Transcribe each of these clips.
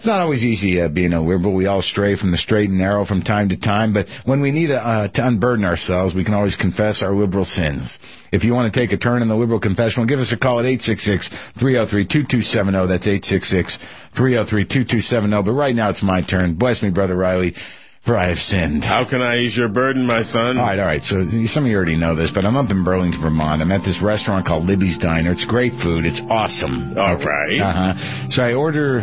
It's not always easy being a liberal. We all stray from the straight and narrow from time to time, but when we need to unburden ourselves, we can always confess our liberal sins. If you want to take a turn in the liberal confessional, give us a call at 866-303-2270. That's 866-303-2270. But right now it's my turn. Bless me, Brother Riley, for I have sinned. How can I ease your burden, my son? All right. So some of you already know this, but I'm up in Burlington, Vermont. I'm at this restaurant called Libby's Diner. It's great food. It's awesome. All right. So I order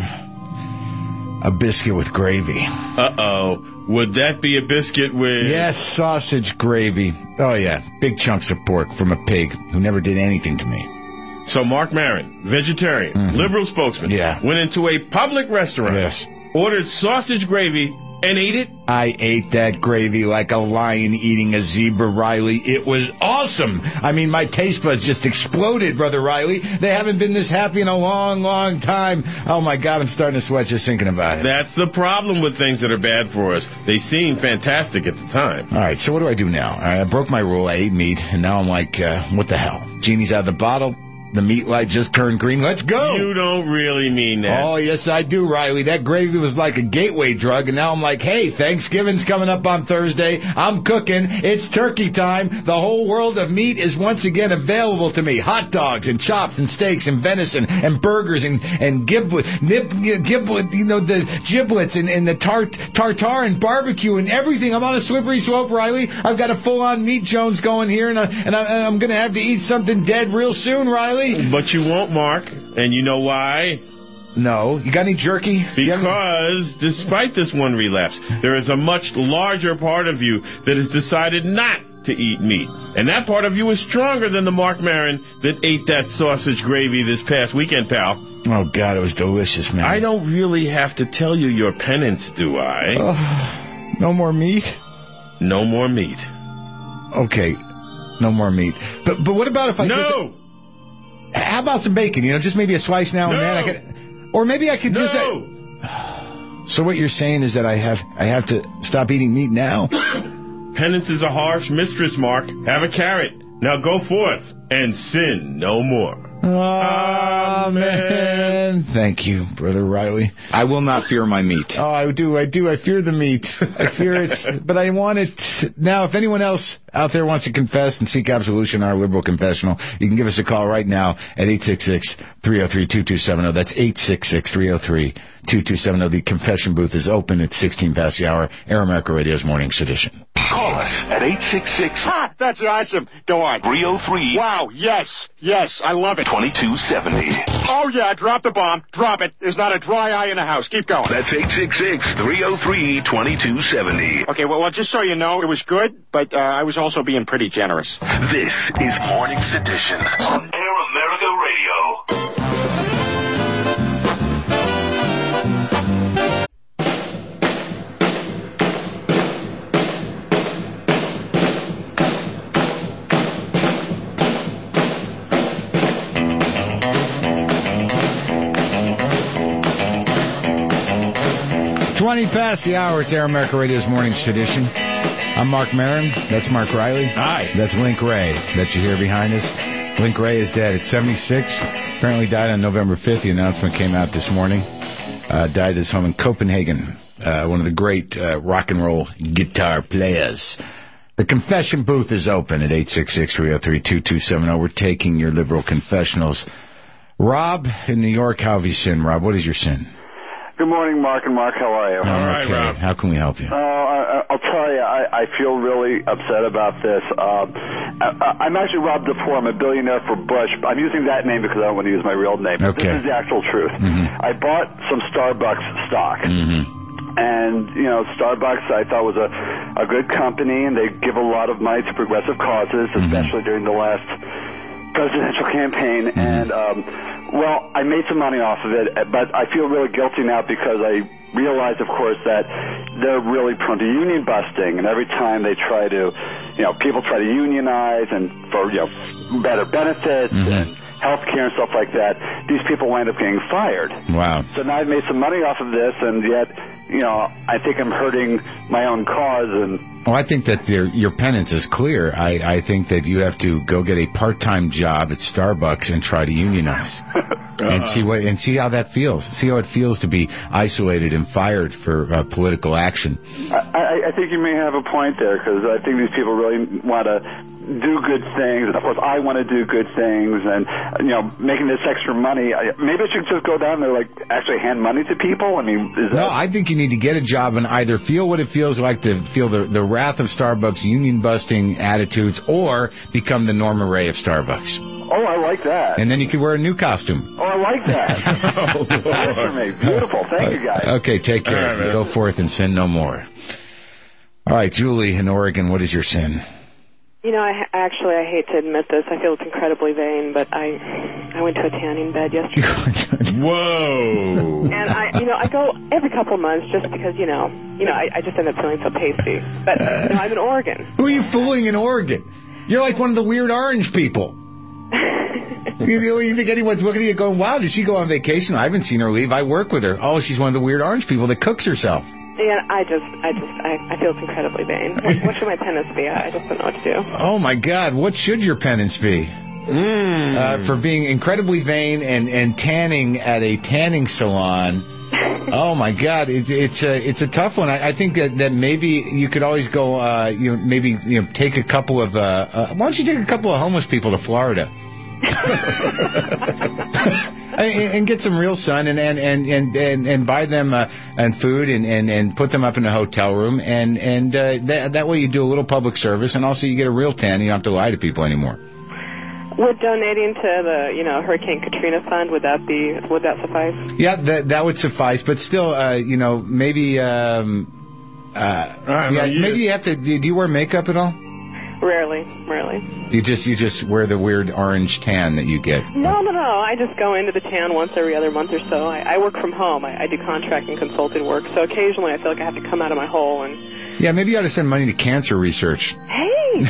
a biscuit with gravy. Uh-oh. Would that be a biscuit with... Yes, sausage gravy. Oh, yeah. Big chunks of pork from a pig who never did anything to me. So Mark Maron, vegetarian, liberal spokesman, went into a public restaurant, ordered sausage gravy, and ate it? I ate that gravy like a lion eating a zebra, Riley. It was awesome. I mean, my taste buds just exploded, Brother Riley. They haven't been this happy in a long, long time. Oh, my God, I'm starting to sweat just thinking about it. That's the problem with things that are bad for us. They seem fantastic at the time. All right, so what do I do now? I broke my rule. I ate meat, and now I'm like, what the hell? Genie's out of the bottle. The meat light just turned green. Let's go. You don't really mean that. Oh, yes, I do, Riley. That gravy was like a gateway drug, and now I'm like, hey, Thanksgiving's coming up on Thursday. I'm cooking. It's turkey time. The whole world of meat is once again available to me. Hot dogs and chops and steaks and venison and burgers and giblet, the giblets and the tartare and barbecue and everything. I'm on a slippery slope, Riley. I've got a full-on meat Jones going here, and I'm going to have to eat something dead real soon, Riley. But you won't, Mark. And you know why? No. You got any jerky? Because, despite this one relapse, there is a much larger part of you that has decided not to eat meat. And that part of you is stronger than the Mark Maron that ate that sausage gravy this past weekend, pal. Oh, God, it was delicious, man. I don't really have to tell you your penance, do I? No more meat? No more meat. Okay, no more meat. But what about if I No! How about some bacon? Just maybe a slice now and then. Or maybe I could just... So what you're saying is that I have to stop eating meat now? Penance is a harsh mistress, Mark. Have a carrot. Now go forth and sin no more. Amen. Thank you, Brother Riley. I will not fear my meat. Oh, I do. I fear the meat. I fear it, but I want it. Now, if anyone else out there wants to confess and seek absolution in our liberal confessional, you can give us a call right now at 866-303-2270. That's 866-303-2270. The confession booth is open at 16 past the hour. Air America Radio's Morning Sedition. Call us at 866. Ah, that's awesome. Go on. 303. Wow, yes, I love it. 2270. Oh, yeah, drop the bomb. Drop it. There's not a dry eye in the house. Keep going. That's 866-303-2270. Okay, well, just so you know, it was good, but I was also being pretty generous. This is Morning Sedition on Air America Radio. 20 past the hour. It's Air America Radio's Morning Sedition. I'm Mark Maron. That's Mark Riley. Hi. That's Link Ray that you hear behind us. Link Ray is dead at 76. Apparently died on November 5th. The announcement came out this morning. Died at his home in Copenhagen. One of the great rock and roll guitar players. The confession booth is open at 866-303-2270. We're taking your liberal confessionals. Rob in New York, how have you sinned? Rob, what is your sin? Good morning, Mark and Mark. How are you? All right, Rob. How can we help you? I'll tell you, I feel really upset about this. I'm actually Rob DeFore. I'm a billionaire for Bush. I'm using that name because I don't want to use my real name. Okay. This is the actual truth. Mm-hmm. I bought some Starbucks stock. Mm-hmm. And, Starbucks I thought was a good company, and they give a lot of money to progressive causes, especially during the last presidential campaign. And, well, I made some money off of it, but I feel really guilty now because I realize, of course, that they're really prone to union busting, and every time they try to, people try to unionize and for, better benefits and health care and stuff like that, these people wind up getting fired. Wow. So now I've made some money off of this, and yet, I think I'm hurting my own cause. And well, I think that your penance is clear. I think that you have to go get a part-time job at Starbucks and try to unionize. And see how that feels. See how it feels to be isolated and fired for political action. I think you may have a point there, because I think these people really want to do good things, and of course I want to do good things, and making this extra money. Maybe I should just go down there, actually hand money to people. I mean, is that... No, I think you need to get a job and either feel what it feels like to feel the wrath of Starbucks union-busting attitudes, or become the Norma Ray of Starbucks. Oh, I like that. And then you could wear a new costume. Oh, I like that. That's for me. Beautiful. Thank you, guys. Okay, take care. Right, go forth and sin no more. All right, Julie in Oregon, what is your sin? I hate to admit this. I feel it's incredibly vain, but I went to a tanning bed yesterday. Whoa! And I go every couple of months just because, I just end up feeling so pasty. But, I'm in Oregon. Who are you fooling in Oregon? You're like one of the weird orange people. You think anyone's looking at you going, wow, did she go on vacation? I haven't seen her leave. I work with her. Oh, she's one of the weird orange people that cooks herself. Yeah, I feel it's incredibly vain. What should my penance be? I just don't know what to do. Oh, my God. What should your penance be? For being incredibly vain and tanning at a tanning salon. Oh, my God. It's a tough one. I think that maybe you could always go, take a couple of, why don't you take a couple of homeless people to Florida? And get some real sun and buy them and food and put them up in a hotel room and that way you do a little public service, and also you get a real tan. You don't have to lie to people anymore. Would donating to the Hurricane Katrina fund, would that suffice? Yeah, that would suffice, but still maybe maybe you have to. Do you wear makeup at all? Rarely. You just wear the weird orange tan that you get. No. I just go into the tan once every other month or so. I work from home. I do contract and consulting work, so occasionally I feel like I have to come out of my hole and... Yeah, maybe you ought to send money to cancer research. Hey!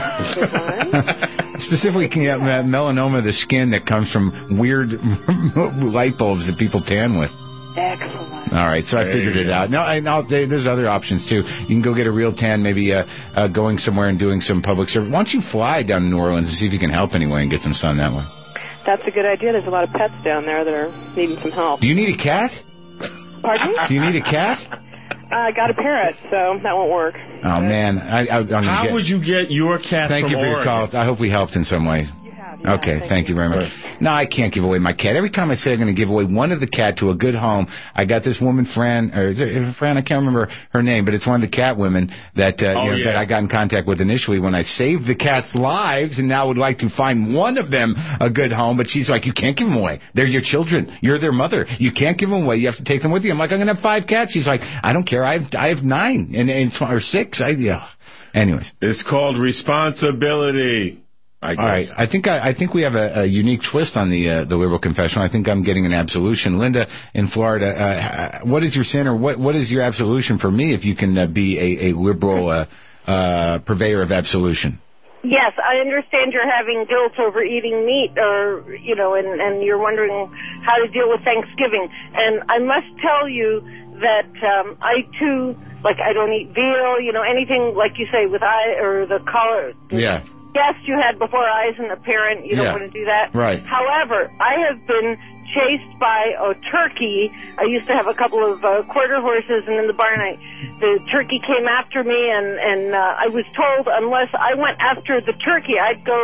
Specifically, melanoma of the skin that comes from weird light bulbs that people tan with. Excellent. All right, so I figured it out. No, there's other options, too. You can go get a real tan, maybe going somewhere and doing some public service. Why don't you fly down to New Orleans and see if you can help anyway and get some sun that way? That's a good idea. There's a lot of pets down there that are needing some help. Do you need a cat? Pardon me? Do you need a cat? I got a parrot, so that won't work. Oh, man. How would you get your cat Thank from you for your Oregon? call. I hope we helped in some way. Yeah, okay, thank you very much. No, I can't give away my cat. Every time I say I'm going to give away one of the cat to a good home, I got this woman, Fran, or is it Fran? I can't remember her name, but it's one of the cat women that that I got in contact with initially when I saved the cats' lives, and now would like to find one of them a good home. But she's like, you can't give them away. They're your children. You're their mother. You can't give them away. You have to take them with you. I'm like, I'm going to have 5 cats. She's like, I don't care. I have 9 or 6. Anyways, it's called responsibility. All right. I think we have a unique twist on the liberal confessional. I think I'm getting an absolution. Linda in Florida, what is your sin, or what is your absolution for me if you can be a liberal purveyor of absolution? Yes, I understand you're having guilt over eating meat, or and you're wondering how to deal with Thanksgiving. And I must tell you that I too, I don't eat veal, anything like you say with the collar. Yeah. Guest you had before eyes and a parent, you don't want to do that. Right. However, I have been chased by a turkey. I used to have a couple of quarter horses, and in the barn, the turkey came after me, and I was told unless I went after the turkey,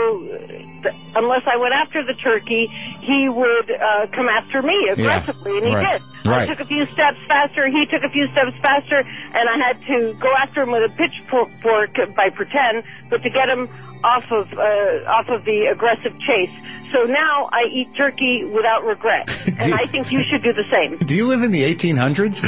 unless I went after the turkey, he would come after me aggressively, and he did. Right. I took a few steps faster, he took a few steps faster, and I had to go after him with a pitchfork by pretend, but to get him off of the aggressive chase. So now I eat turkey without regret, and I think you should do the same. Do you live in the 1800s?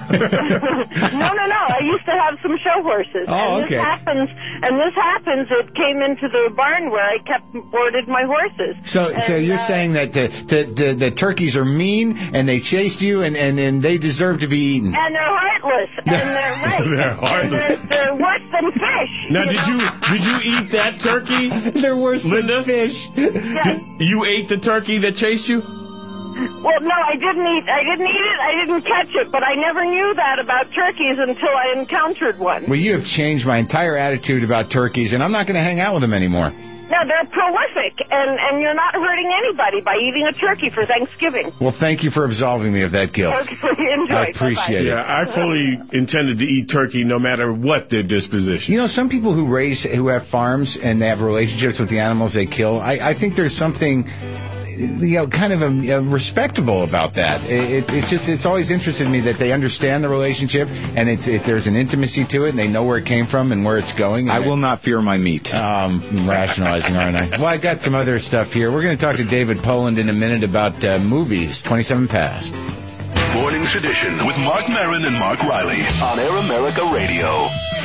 No. I used to have some show horses. Oh, okay. This happens. It came into the barn where I boarded my horses. So you're saying that the turkeys are mean and they chased you and they deserve to be eaten. And they're heartless. And they're right. They're heartless. And they're worse than fish. Now, did you eat that turkey? They're worse Linda? than fish. Yes. You ate the turkey that chased you? Well, no, I didn't eat it. I didn't catch it, but I never knew that about turkeys until I encountered one. Well, you have changed my entire attitude about turkeys, and I'm not going to hang out with them anymore. No, they're prolific, and you're not hurting anybody by eating a turkey for Thanksgiving. Well, thank you for absolving me of that guilt. Okay, enjoy. I appreciate it. Yeah, I fully intended to eat turkey no matter what their disposition. You know, some people who have farms and they have relationships with the animals they kill, I think there's something, kind of respectable about that. It's always interested me that they understand the relationship and there's an intimacy to it and they know where it came from and where it's going. I will not fear my meat. I'm rationalizing, aren't I? Well, I got some other stuff here. We're going to talk to David Poland in a minute about movies. 27 past. Morning Sedition with Mark Maron and Mark Riley on Air America Radio.